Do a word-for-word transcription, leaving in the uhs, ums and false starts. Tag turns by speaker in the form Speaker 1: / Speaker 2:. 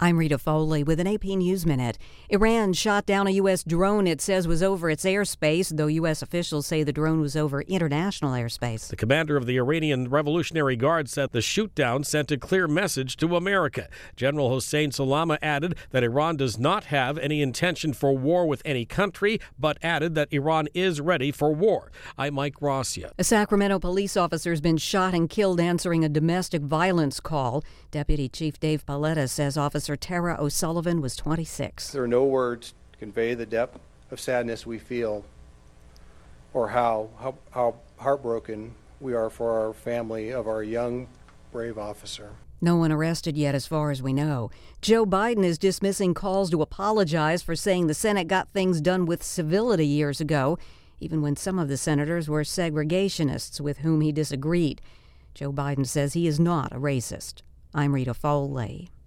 Speaker 1: I'm Rita Foley with an A P News Minute. Iran shot down a U S drone it says was over its airspace, though U S officials say the drone was over international airspace.
Speaker 2: The commander of the Iranian Revolutionary Guard said the shootdown sent a clear message to America. General Hossein Salama added that Iran does not have any intention for war with any country, but added that Iran is ready for war. I'm Mike Rossio.
Speaker 1: A Sacramento police officer has been shot and killed answering a domestic violence call. Deputy Chief Dave Paletta says Officer Tara O'Sullivan was twenty-six.
Speaker 3: There are no words to convey the depth of sadness we feel or how, how, how heartbroken we are for our family of our young, brave officer.
Speaker 1: No one arrested yet as far as we know. Joe Biden is dismissing calls to apologize for saying the Senate got things done with civility years ago, even when some of the senators were segregationists with whom he disagreed. Joe Biden says he is not a racist. I'm Rita Foley.